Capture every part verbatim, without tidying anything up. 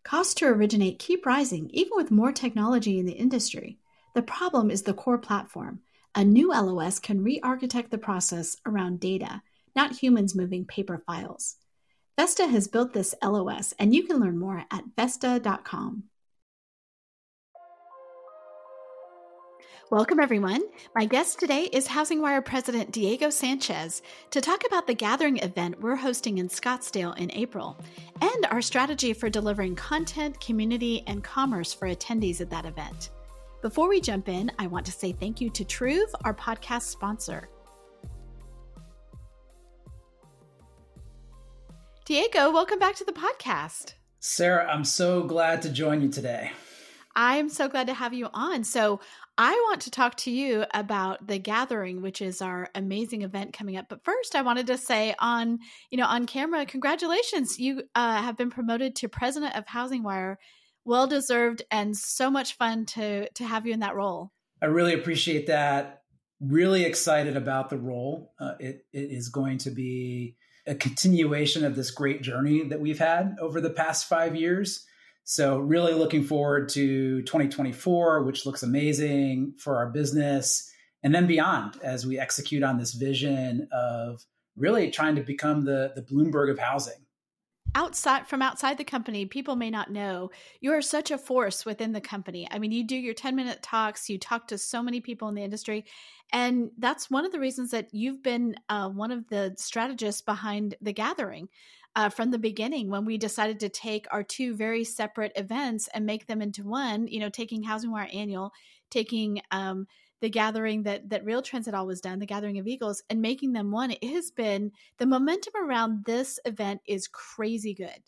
Costs to originate keep rising, even with more technology in the industry. The problem is the core platform. A new L O S can re-architect the process around data, not humans moving paper files. Vesta has built this L O S, and you can learn more at Vesta dot com. Welcome, everyone. My guest today is HousingWire President Diego Sanchez to talk about the Gathering event we're hosting in Scottsdale in April and our strategy for delivering content, community, and commerce for attendees at that event. Before we jump in, I want to say thank you to Truve, our podcast sponsor. Diego, welcome back to the podcast. Sarah, I'm so glad to join you today. I'm so glad to have you on. So I want to talk to you about the Gathering, which is our amazing event coming up. But first, I wanted to say on, you know, on camera, congratulations. You uh, have been promoted to president of HousingWire. Well-deserved and so much fun to, to have you in that role. I really appreciate that. Really excited about the role. Uh, it, it is going to be a continuation of this great journey that we've had over the past five years. So really looking forward to twenty twenty-four, which looks amazing for our business, and then beyond as we execute on this vision of really trying to become the, the Bloomberg of housing. Outside from outside the company, people may not know you are such a force within the company. I mean, you do your ten minute talks, you talk to so many people in the industry. And that's one of the reasons that you've been uh, one of the strategists behind the Gathering. Uh, from the beginning, when we decided to take our two very separate events and make them into one, you know, taking HousingWire Annual, taking um, the Gathering that that RealTrends had always done, the Gathering of Eagles, and making them one, it has been, the momentum around this event is crazy good.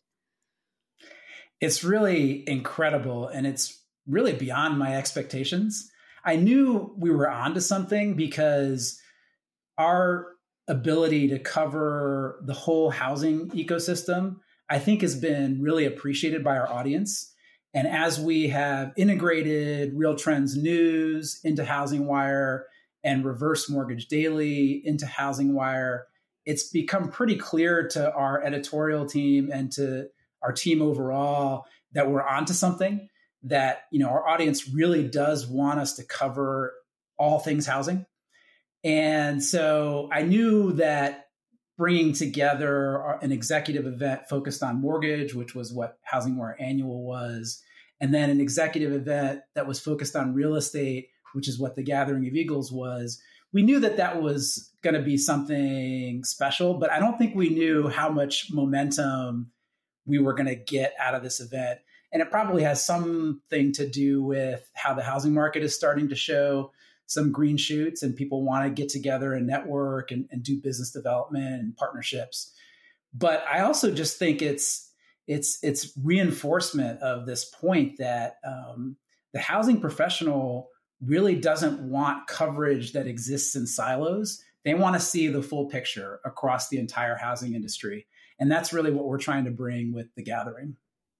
It's really incredible, and it's really beyond my expectations. I knew we were onto something because our ability to cover the whole housing ecosystem, I think, has been really appreciated by our audience. And as we have integrated RealTrends News into HousingWire and Reverse Mortgage Daily into HousingWire, it's become pretty clear to our editorial team and to our team overall that we're onto something, that, you know, our audience really does want us to cover all things housing. And so I knew that bringing together an executive event focused on mortgage, which was what HousingWire Annual was, and then an executive event that was focused on real estate, which is what the Gathering of Eagles was, we knew that that was going to be something special, but I don't think we knew how much momentum we were going to get out of this event. And it probably has something to do with how the housing market is starting to show some green shoots, and people want to get together and network and, and do business development and partnerships. But I also just think it's it's it's reinforcement of this point that um, the housing professional really doesn't want coverage that exists in silos. They want to see the full picture across the entire housing industry. And that's really what we're trying to bring with the Gathering.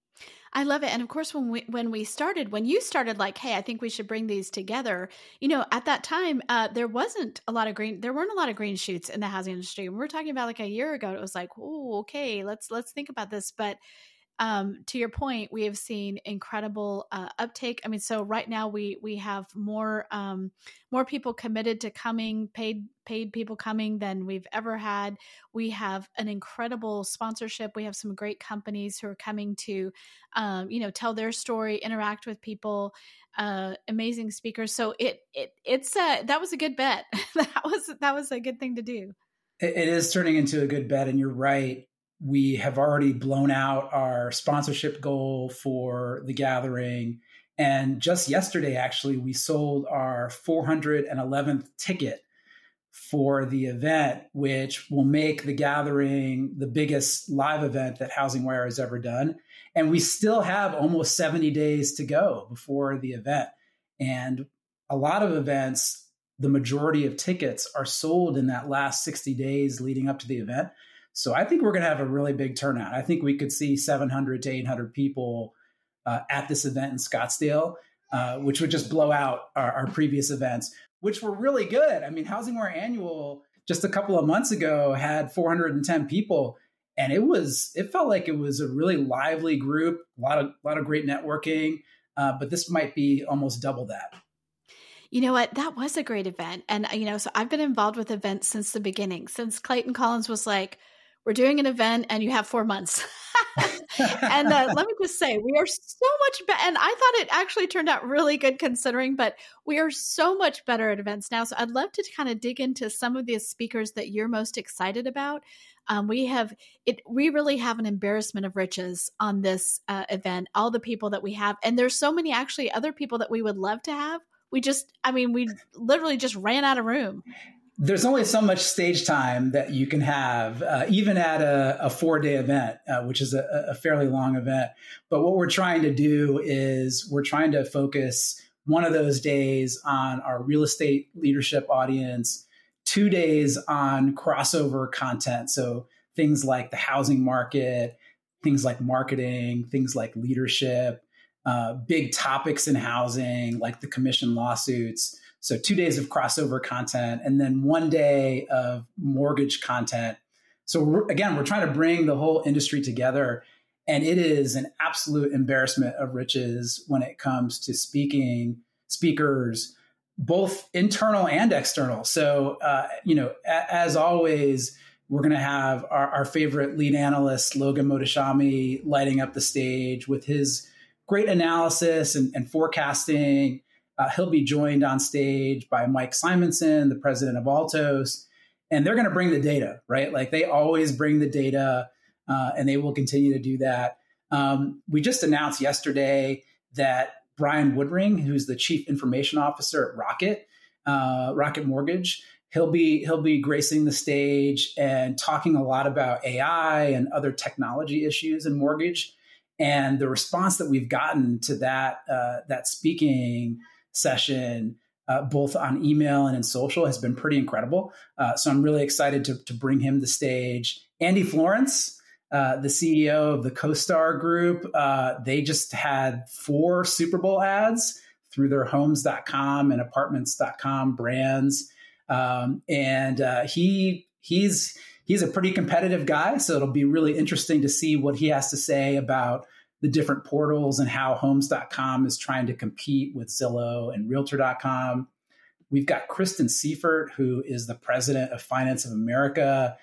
I love it. And of course, when we when we started, when you started like, hey, I think we should bring these together, you know, at that time, uh, there wasn't a lot of green, there weren't a lot of green shoots in the housing industry. When we're talking about like a year ago, it was like, oh, okay, let's let's think about this. But um, to your point, we have seen incredible uh, uptake. I mean, so right now we we have more um, more people committed to coming, paid paid people coming than we've ever had. We have an incredible sponsorship. We have some great companies who are coming to, um, you know, tell their story, interact with people. Uh, amazing speakers. So it it it's a, that was a good bet. that was that was a good thing to do. It, it is turning into a good bet, and you're right. We have already blown out our sponsorship goal for the Gathering. And just yesterday, actually, we sold our four hundred eleventh ticket for the event, which will make the Gathering the biggest live event that HousingWire has ever done. And we still have almost seventy days to go before the event. And a lot of events, the majority of tickets are sold in that last sixty days leading up to the event. So I think we're going to have a really big turnout. I think we could see seven hundred to eight hundred people uh, at this event in Scottsdale, uh, which would just blow out our, our previous events, which were really good. I mean, HousingWire Annual just a couple of months ago had four hundred ten people. And it was, it felt like it was a really lively group, a lot of, a lot of great networking, uh, but this might be almost double that. You know what? That was a great event. And, you know, so I've been involved with events since the beginning, since Clayton Collins was like, we're doing an event and you have four months. and uh, let me just say, we are so much better. And I thought it actually turned out really good considering, but we are so much better at events now. So I'd love to kind of dig into some of the speakers that you're most excited about. Um, we have it. We really have an embarrassment of riches on this uh, event, all the people that we have. And there's so many actually other people that we would love to have. We just, I mean, we literally just ran out of room. There's only so much stage time that you can have, uh, even at a, a four-day event, uh, which is a, a fairly long event. But what we're trying to do is we're trying to focus one of those days on our real estate leadership audience, two days on crossover content. So things like the housing market, things like marketing, things like leadership, uh, big topics in housing, like the commission lawsuits. So two days of crossover content and then one day of mortgage content. So we're, again, we're trying to bring the whole industry together. And it is an absolute embarrassment of riches when it comes to speaking, speakers, both internal and external. So, uh, you know, a, as always, we're going to have our, our favorite lead analyst, Logan Mohtashami, lighting up the stage with his great analysis and, and forecasting. Uh, he'll be joined on stage by Mike Simonson, the president of Altos, and they're going to bring the data, right? Like they always bring the data, uh, and they will continue to do that. Um, we just announced yesterday that Brian Woodring, who's the chief information officer at Rocket, uh, Rocket Mortgage, he'll be he'll be gracing the stage and talking a lot about A I and other technology issues in mortgage. And the response that we've gotten to that uh, that speaking session, uh, both on email and in social, has been pretty incredible. Uh, so I'm really excited to, to bring him to stage. Andy Florence, uh, the C E O of the CoStar Group, uh, they just had four Super Bowl ads through their homes dot com and apartments dot com brands. Um, and uh, he he's he's a pretty competitive guy. So it'll be really interesting to see what he has to say about the different portals and how homes dot com is trying to compete with Zillow and realtor dot com. We've got Kristen Seifert, who is the president of Finance of America.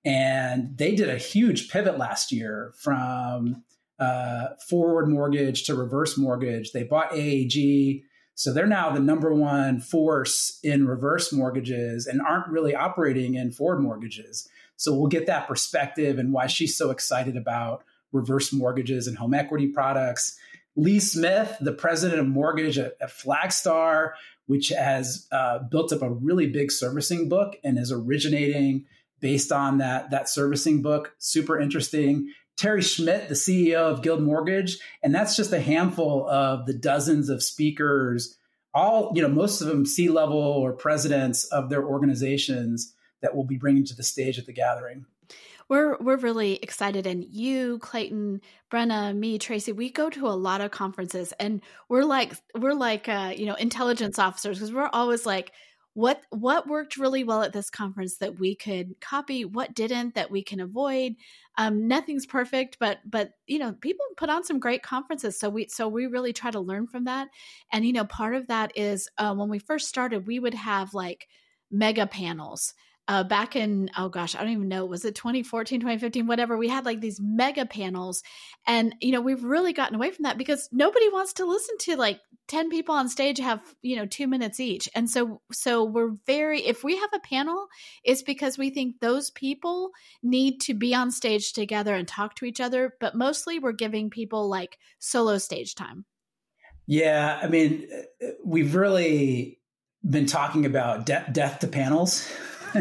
And they did a huge pivot last year from uh, forward mortgage to reverse mortgage. They bought A A G. So they're now the number one force in reverse mortgages and aren't really operating in forward mortgages. So we'll get that perspective and why she's so excited about reverse mortgages and home equity products. Lee Smith, the president of mortgage at, at Flagstar, which has uh, built up a really big servicing book and is originating based on that, that servicing book. Super interesting. Terry Schmidt, the C E O of Guild Mortgage. And that's just a handful of the dozens of speakers, all, you know, most of them C-level or presidents of their organizations that we'll be bringing to the stage at the gathering. We're we're really excited, and you, Clayton, Brenna, me, Tracy, we go to a lot of conferences, and we're like we're like uh, you know intelligence officers because we're always like, what what worked really well at this conference that we could copy, what didn't that we can avoid. Um, nothing's perfect, but but you know people put on some great conferences, so we so we really try to learn from that. And you know part of that is uh, when we first started, we would have like mega panels. Uh, back in, oh gosh, I don't even know, was it twenty fourteen, twenty fifteen, whatever, we had like these mega panels. And, you know, we've really gotten away from that because nobody wants to listen to like ten people on stage have, you know, two minutes each. And so, so we're very, if we have a panel, it's because we think those people need to be on stage together and talk to each other. But mostly we're giving people like solo stage time. Yeah. I mean, we've really been talking about de- death to panels.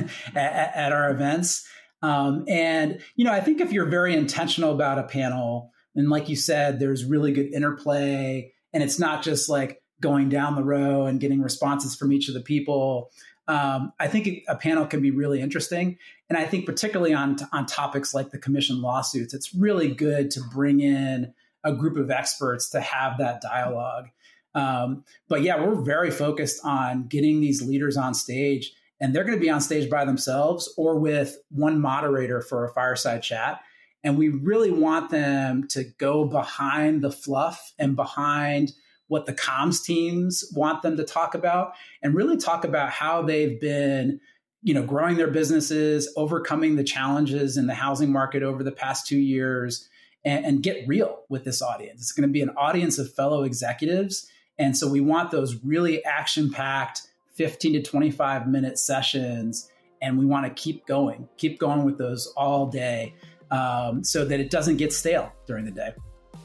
at, at our events. Um, and, you know, I think if you're very intentional about a panel, and like you said, there's really good interplay, and it's not just like going down the row and getting responses from each of the people. Um, I think a panel can be really interesting. And I think particularly on, on topics like the commission lawsuits, it's really good to bring in a group of experts to have that dialogue. Um, but yeah, we're very focused on getting these leaders on stage. And they're going to be on stage by themselves or with one moderator for a fireside chat. And we really want them to go behind the fluff and behind what the comms teams want them to talk about, and really talk about how they've been, you know, growing their businesses, overcoming the challenges in the housing market over the past two years, and, and get real with this audience. It's going to be an audience of fellow executives. And so we want those really action-packed fifteen to twenty-five minute sessions. And we want to keep going, keep going with those all day um, so that it doesn't get stale during the day.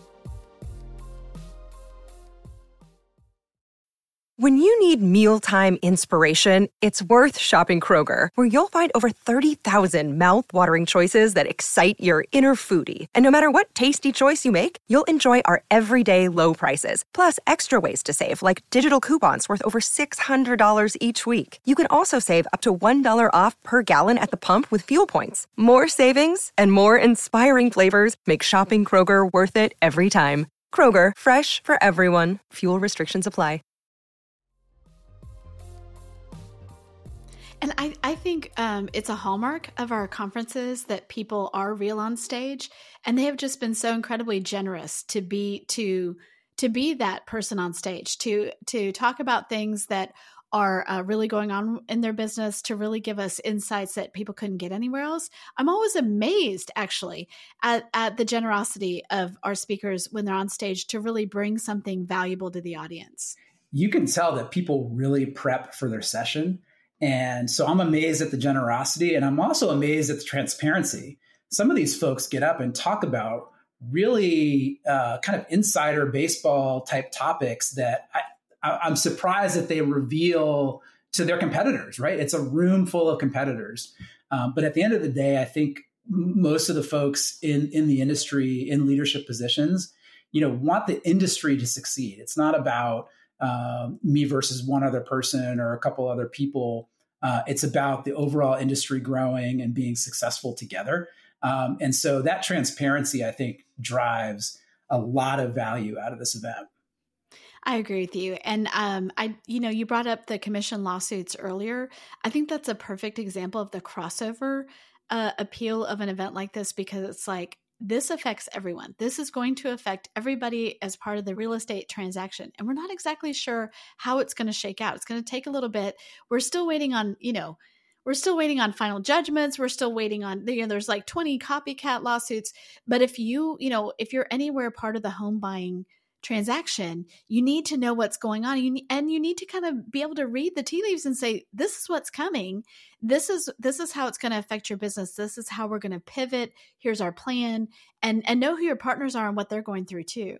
When you need mealtime inspiration, it's worth shopping Kroger, where you'll find over thirty thousand mouth-watering choices that excite your inner foodie. And no matter what tasty choice you make, you'll enjoy our everyday low prices, plus extra ways to save, like digital coupons worth over six hundred dollars each week. You can also save up to one dollar off per gallon at the pump with fuel points. More savings and more inspiring flavors make shopping Kroger worth it every time. Kroger, fresh for everyone. Fuel restrictions apply. And I, I think um, it's a hallmark of our conferences that people are real on stage, and they have just been so incredibly generous to be to to be that person on stage, to to talk about things that are uh, really going on in their business, to really give us insights that people couldn't get anywhere else. I'm always amazed, actually, at, at the generosity of our speakers when they're on stage to really bring something valuable to the audience. You can tell that people really prep for their session. And so I'm amazed at the generosity, and I'm also amazed at the transparency. Some of these folks get up and talk about really uh, kind of insider baseball type topics that I, I'm surprised that they reveal to their competitors, right? It's a room full of competitors. Um, but at the end of the day, I think most of the folks in, in the industry, in leadership positions, you know, want the industry to succeed. It's not about uh, me versus one other person or a couple other people. Uh, it's about the overall industry growing and being successful together. Um, and so that transparency, I think, drives a lot of value out of this event. I agree with you. And um, I, you know, you brought up the commission lawsuits earlier. I think that's a perfect example of the crossover uh, appeal of an event like this, because it's like, this affects everyone. This is going to affect everybody as part of the real estate transaction. And we're not exactly sure how it's going to shake out. It's going to take a little bit. We're still waiting on, you know, we're still waiting on final judgments. We're still waiting on, you know, there's like twenty copycat lawsuits. But if you, you know, if you're anywhere part of the home buying transaction, you need to know what's going on. You, and you need to kind of be able to read the tea leaves and say, this is what's coming. This is, this is how it's going to affect your business. This is how we're going to pivot. Here's our plan, and, and know who your partners are and what they're going through too.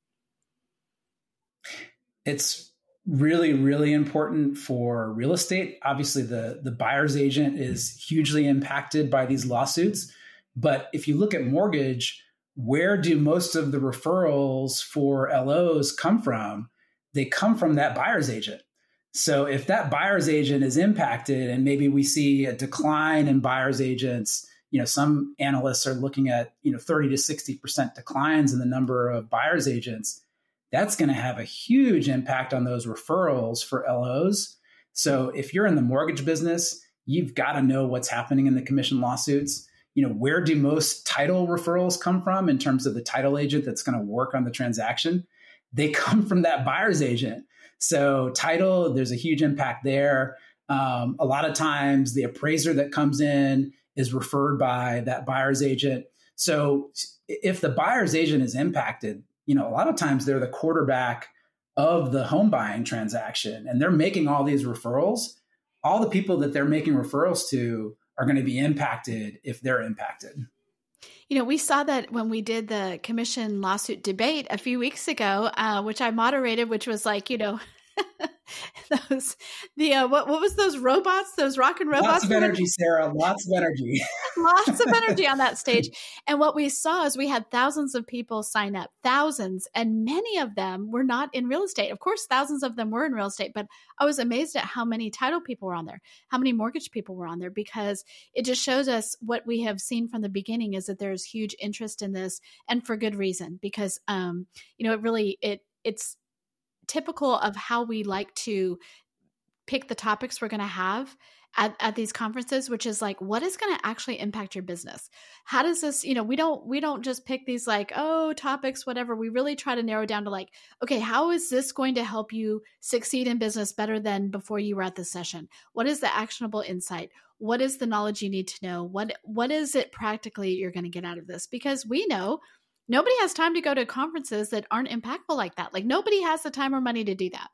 It's really, really important for real estate. Obviously, the, the buyer's agent is hugely impacted by these lawsuits. But if you look at mortgage, where do most of the referrals for L Os come from? They come from that buyer's agent. So if that buyer's agent is impacted and maybe we see a decline in buyer's agents, you know, some analysts are looking at, you know, thirty to sixty percent declines in the number of buyer's agents. That's going to have a huge impact on those referrals for L Os. So if you're in the mortgage business, you've got to know what's happening in the commission lawsuits. You know, where do most title referrals come from in terms of the title agent that's going to work on the transaction? They come from that buyer's agent. So title, there's a huge impact there. Um, a lot of times the appraiser that comes in is referred by that buyer's agent. So if the buyer's agent is impacted, you know, a lot of times they're the quarterback of the home buying transaction, and they're making all these referrals. All the people that they're making referrals to are going to be impacted if they're impacted. You know, we saw that when we did the commission lawsuit debate a few weeks ago, uh, which I moderated, which was like, you know, those the uh, what what was those robots, those rockin' robots? Lots of energy, Sarah. Lots of energy. Lots of energy on that stage. And what we saw is we had thousands of people sign up, thousands, and many of them were not in real estate. Of course, thousands of them were in real estate, but I was amazed at how many title people were on there, how many mortgage people were on there, because it just shows us what we have seen from the beginning is that there's huge interest in this, and for good reason, because um, you know, it really it it's typical of how we like to pick the topics we're going to have at, at these conferences, which is like, what is going to actually impact your business? How does this, you know, we don't, we don't just pick these like, oh, topics, whatever. We really try to narrow down to like, okay, how is this going to help you succeed in business better than before you were at the session? What is the actionable insight? What is the knowledge you need to know? What, what is it practically you're going to get out of this? Because we know nobody has time to go to conferences that aren't impactful like that. Like nobody has the time or money to do that.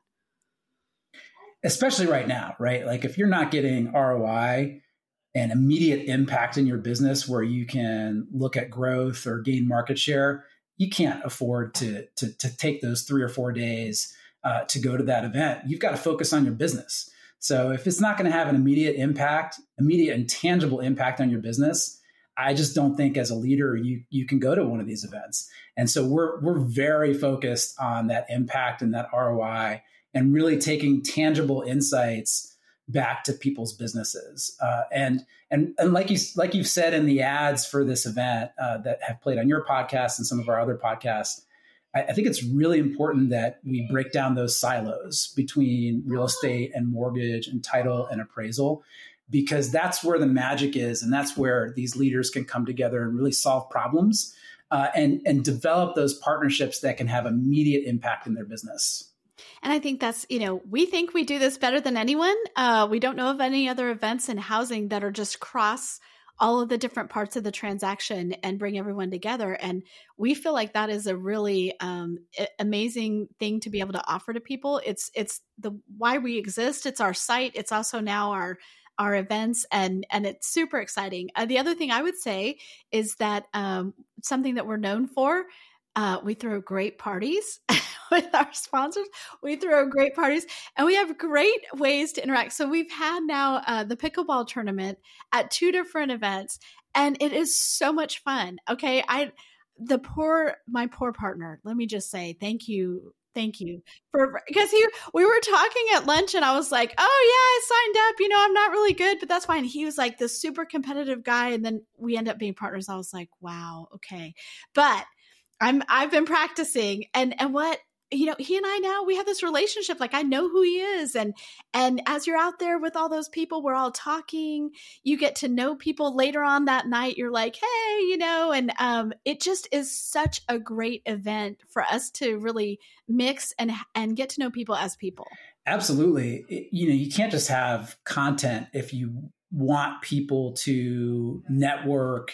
Especially right now, right? Like if you're not getting R O I and immediate impact in your business where you can look at growth or gain market share, you can't afford to, to, to take those three or four days uh, to go to that event. You've got to focus on your business. So if it's not going to have an immediate impact, immediate and tangible impact on your business, I just don't think as a leader you you can go to one of these events. And so we're we're very focused on that impact and that R O I and really taking tangible insights back to people's businesses. Uh, and and and like you like you've said in the ads for this event uh, that have played on your podcast and some of our other podcasts, I, I think it's really important that we break down those silos between real estate and mortgage and title and appraisal, because that's where the magic is. And that's where these leaders can come together and really solve problems uh, and, and develop those partnerships that can have immediate impact in their business. And I think that's, you know, we think we do this better than anyone. Uh, we don't know of any other events in housing that are just cross all of the different parts of the transaction and bring everyone together. And we feel like that is a really um, amazing thing to be able to offer to people. It's it's the why we exist. It's our site. It's also now our our events, and and it's super exciting. Uh, the other thing I would say is that um, something that we're known for, uh, we throw great parties with our sponsors. We throw great parties and we have great ways to interact. So we've had now uh, the pickleball tournament at two different events, and it is so much fun. Okay. I, the poor, my poor partner, let me just say, thank you. Thank you for, because he, we were talking at lunch and I was like, oh yeah, I signed up, you know, I'm not really good, but that's fine. He was like this super competitive guy. And then we end up being partners. I was like, wow. Okay. But I'm, I've been practicing and, and what, you know, he and I now, we have this relationship. Like I know who he is. And, and as you're out there with all those people, we're all talking, you get to know people later on that night. You're like, hey, you know, and um, it just is such a great event for us to really mix and, and get to know people as people. Absolutely. It, you know, you can't just have content if you want people to network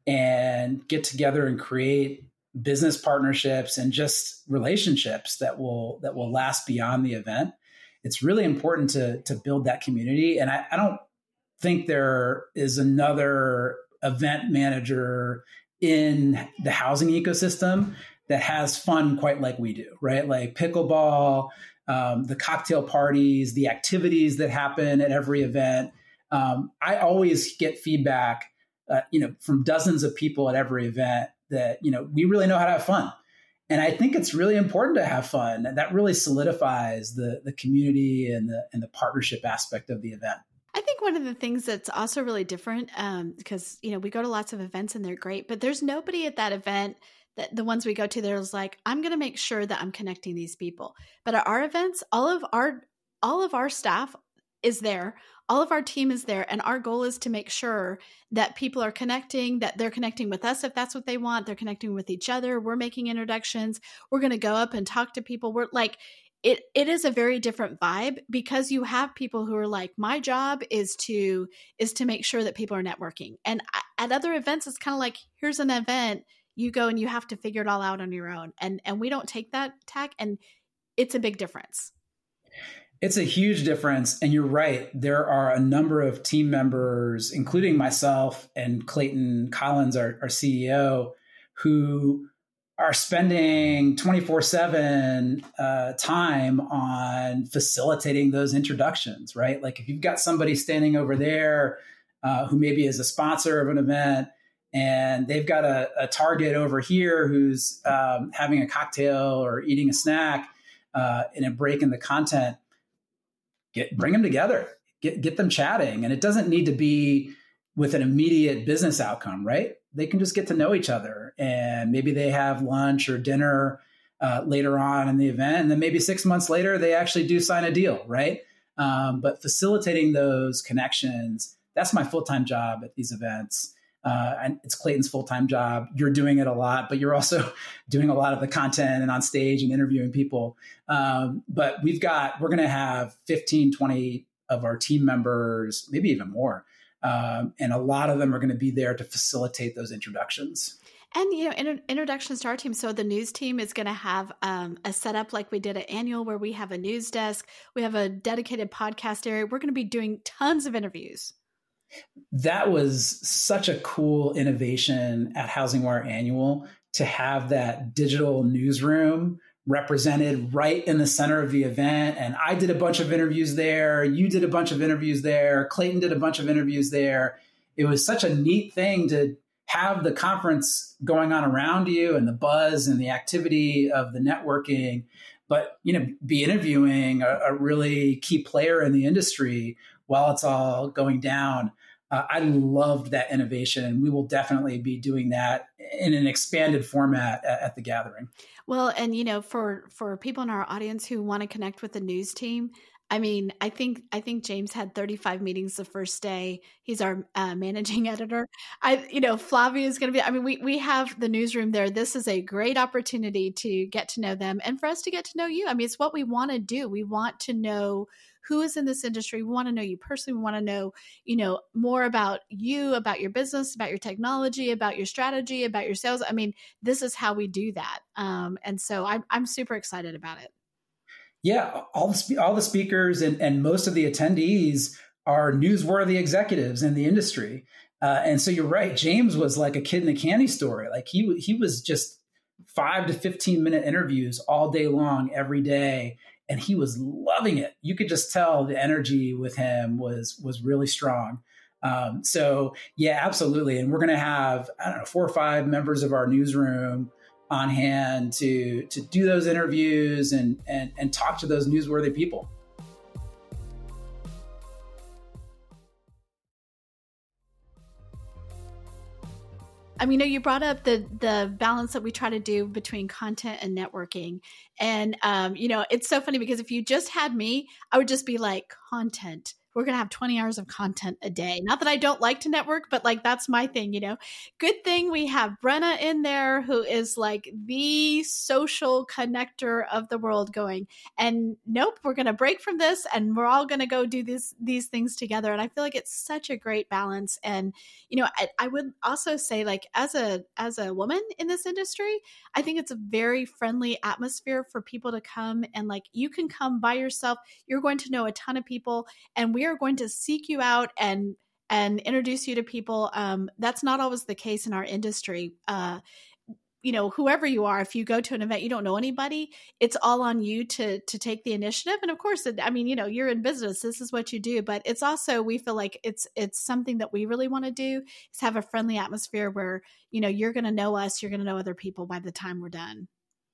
and get together and create business partnerships and just relationships that will that will last beyond the event. It's really important to to build that community. And I, I don't think there is another event manager in the housing ecosystem that has fun quite like we do, right? Like pickleball, um, the cocktail parties, the activities that happen at every event. Um, I always get feedback, uh, you know, from dozens of people at every event that, you know, we really know how to have fun. And I think it's really important to have fun. And that really solidifies the the community and the and the partnership aspect of the event. I think one of the things that's also really different, um, because, you know, we go to lots of events and they're great, but there's nobody at that event, that the ones we go to, there's like, I'm going to make sure that I'm connecting these people. But at our events, all of our all of our staff is there. All of our team is there. And our goal is to make sure that people are connecting, that they're connecting with us if that's what they want. They're connecting with each other. We're making introductions. We're going to go up and talk to people. We're like, it, it is a very different vibe because you have people who are like, my job is to, is to make sure that people are networking. And at other events, it's kind of like, here's an event, you go and you have to figure it all out on your own. And, and we don't take that tack, and it's a big difference. It's a huge difference. And you're right. There are a number of team members, including myself and Clayton Collins, our, our C E O, who are spending twenty-four seven uh, time on facilitating those introductions, right? Like if you've got somebody standing over there uh, who maybe is a sponsor of an event, and they've got a, a target over here who's um, having a cocktail or eating a snack uh, in a break in the content, Get, bring them together, get, get them chatting. And it doesn't need to be with an immediate business outcome, right? They can just get to know each other, and maybe they have lunch or dinner uh, later on in the event. And then maybe six months later, they actually do sign a deal, right? Um, but facilitating those connections, that's my full-time job at these events. Uh, and it's Clayton's full-time job. You're doing it a lot, but you're also doing a lot of the content and on stage and interviewing people. Um, but we've got, we're going to have fifteen, twenty of our team members, maybe even more. Um, and a lot of them are going to be there to facilitate those introductions. And, you know, inter- introductions to our team. So the news team is going to have um, a setup like we did at Annual, where we have a news desk. We have a dedicated podcast area. We're going to be doing tons of interviews. That was such a cool innovation at HousingWire Annual, to have that digital newsroom represented right in the center of the event. And I did a bunch of interviews there. You did a bunch of interviews there. Clayton did a bunch of interviews there. It was such a neat thing to have the conference going on around you and the buzz and the activity of the networking, but, you know, be interviewing a, a really key player in the industry while it's all going down. Uh, I loved that innovation, and we will definitely be doing that in an expanded format at, at the gathering. Well, and, you know, for, for people in our audience who want to connect with the news team, I mean, I think I think James had thirty-five meetings the first day. He's our uh, managing editor. I, you know, Flavia is going to be. I mean, we we have the newsroom there. This is a great opportunity to get to know them and for us to get to know you. I mean, it's what we want to do. We want to know who is in this industry. We want to know you personally. We want to know, you know, more about you, about your business, about your technology, about your strategy, about your sales. I mean, this is how we do that. Um, and so I'm I'm super excited about it. Yeah, all the spe- all the speakers and, and most of the attendees are newsworthy executives in the industry. Uh, and so you're right. James was like a kid in a candy store. Like he he was just five to fifteen minute interviews all day long, every day. And he was loving it. You could just tell the energy with him was was really strong. Um, so yeah, absolutely. And we're going to have, I don't know, four or five members of our newsroom on hand to to do those interviews and and and talk to those newsworthy people. I mean, you brought up the the balance that we try to do between content and networking. And, um, you know, it's so funny because if you just had me, I would just be like, content. We're going to have twenty hours of content a day. Not that I don't like to network, but like, that's my thing, you know. Good thing we have Brenna in there, who is like the social connector of the world, going, and nope, we're going to break from this and we're all going to go do this, these things together. And I feel like it's such a great balance. And, you know, I, I would also say, like, as a, as a woman in this industry, I think it's a very friendly atmosphere for people to come, and like, you can come by yourself. You're going to know a ton of people, and we are going to seek you out and and introduce you to people. Um, that's not always the case in our industry. Uh, you know, whoever you are, if you go to an event, you don't know anybody, it's all on you to to take the initiative. And of course, I mean, you know, you're in business, this is what you do. But it's also, we feel like it's it's something that we really want to do, is have a friendly atmosphere where, you know, you're going to know us, you're going to know other people by the time we're done.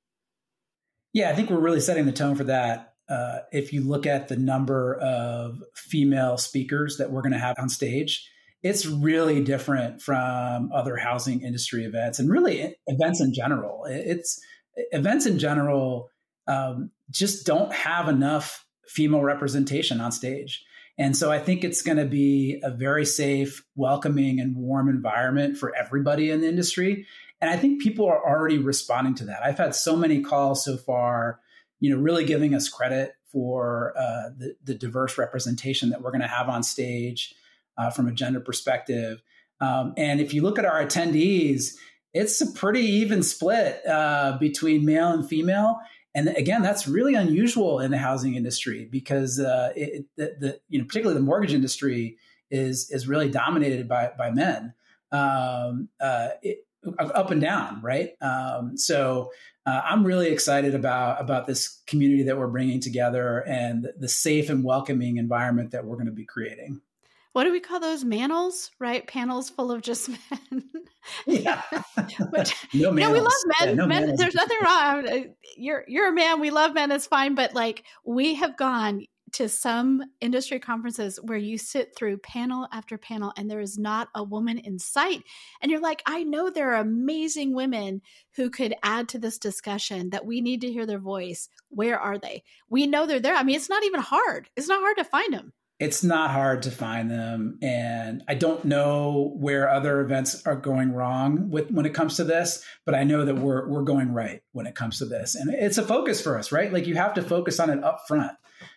Yeah, I think we're really setting the tone for that. Uh, if you look at the number of female speakers that we're going to have on stage, it's really different from other housing industry events, and really events in general. It's events in general um, just don't have enough female representation on stage. And so I think it's going to be a very safe, welcoming, and warm environment for everybody in the industry. And I think people are already responding to that. I've had so many calls so far, you know, really giving us credit for uh, the, the diverse representation that we're going to have on stage uh, from a gender perspective. Um, and if you look at our attendees, it's a pretty even split uh, between male and female. And again, that's really unusual in the housing industry, because uh, it, the, the you know particularly the mortgage industry is is really dominated by by men, um, uh, it, up and down, right? Um, so. Uh, I'm really excited about, about this community that we're bringing together, and the safe and welcoming environment that we're going to be creating. What do we call those? Manels, right? Panels full of just men. Yeah. Which, no, no, we love men. Yeah, no men there's nothing wrong. You're, you're a man. We love men. It's fine. But like, we have gone to some industry conferences where you sit through panel after panel and there is not a woman in sight. And you're like, I know there are amazing women who could add to this discussion that we need to hear their voice. Where are they? We know they're there. I mean, it's not even hard. It's not hard to find them. It's not hard to find them. And I don't know where other events are going wrong with when it comes to this, but I know that we're we're going right when it comes to this. And it's a focus for us, right? Like you have to focus on it up front.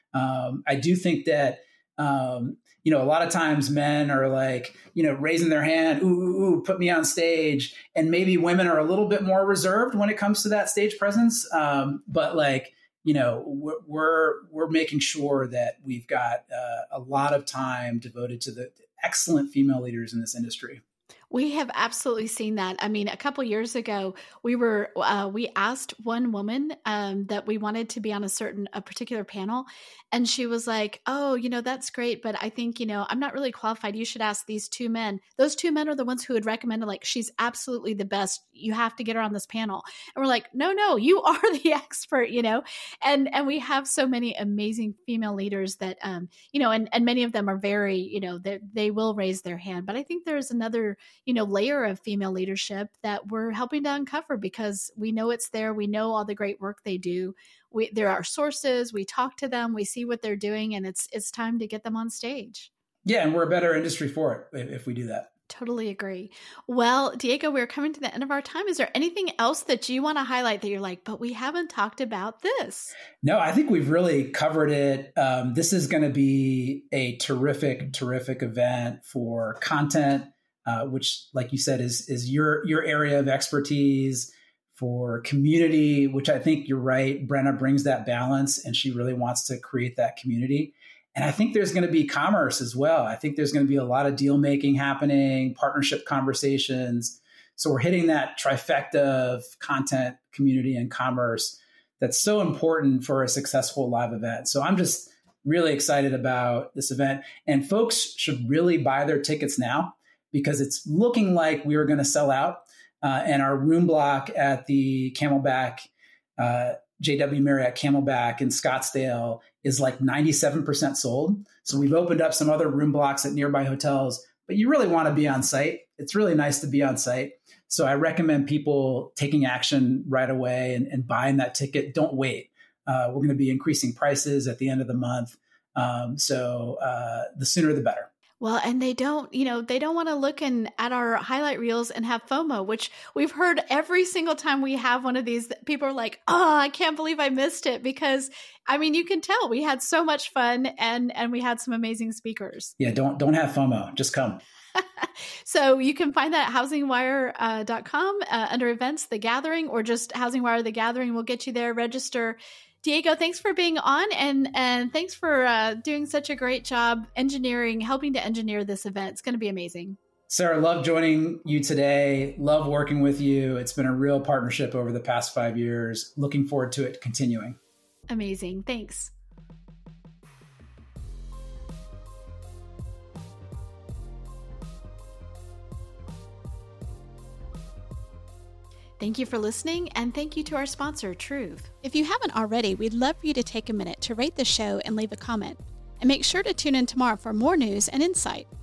Um, I do think that, um, you know, a lot of times men are like, you know, raising their hand, ooh, ooh, ooh, put me on stage. And maybe women are a little bit more reserved when it comes to that stage presence. Um, but like, you know, we're, we're, we're making sure that we've got uh, a lot of time devoted to the excellent female leaders in this industry. We have absolutely seen that. I mean, a couple years ago, we were uh, we asked one woman um, that we wanted to be on a certain a particular panel, and she was like, "Oh, you know, that's great, but I think you know I'm not really qualified. You should ask these two men. Those two men are the ones who had recommended like she's absolutely the best. You have to get her on this panel." And we're like, "No, no, you are the expert, you know." And and we have so many amazing female leaders that um, you know, and and many of them are very you know they they will raise their hand, but I think there's another you know, layer of female leadership that we're helping to uncover because we know it's there. We know all the great work they do. We, there are sources. We talk to them. We see what they're doing, and it's it's time to get them on stage. Yeah, and we're a better industry for it if we do that. Totally agree. Well, Diego, we're coming to the end of our time. Is there anything else that you want to highlight that you're like, but we haven't talked about this? No, I think we've really covered it. Um, this is going to be a terrific, terrific event for content. Uh, which, like you said, is is your your area of expertise, for community, which I think you're right. Brenna brings that balance, and she really wants to create that community. And I think there's going to be commerce as well. I think there's going to be a lot of deal making happening, partnership conversations. So we're hitting that trifecta of content, community, and commerce that's so important for a successful live event. So I'm just really excited about this event, and folks should really buy their tickets now, because it's looking like we are going to sell out. Uh, and our room block at the Camelback, uh, J W Marriott Camelback in Scottsdale is like ninety-seven percent sold. So we've opened up some other room blocks at nearby hotels, but you really want to be on site. It's really nice to be on site. So I recommend people taking action right away and, and buying that ticket. Don't wait. Uh, we're going to be increasing prices at the end of the month. Um, so uh, the sooner the better. Well, and they don't, you know, they don't want to look in at our highlight reels and have FOMO, which we've heard every single time we have one of these. People are like, "Oh, I can't believe I missed it," because I mean, you can tell we had so much fun and and we had some amazing speakers. Yeah, don't don't have FOMO. Just come. So you can find that at housing wire dot com uh, under events, The Gathering, or just Housing Wire, The Gathering will get you there. Register. Diego, thanks for being on, and and thanks for uh, doing such a great job engineering, helping to engineer this event. It's going to be amazing. Sarah, love joining you today. Love working with you. It's been a real partnership over the past five years. Looking forward to it continuing. Amazing. Thanks. Thank you for listening, and thank you to our sponsor, Truth. If you haven't already, we'd love for you to take a minute to rate the show and leave a comment. And make sure to tune in tomorrow for more news and insight.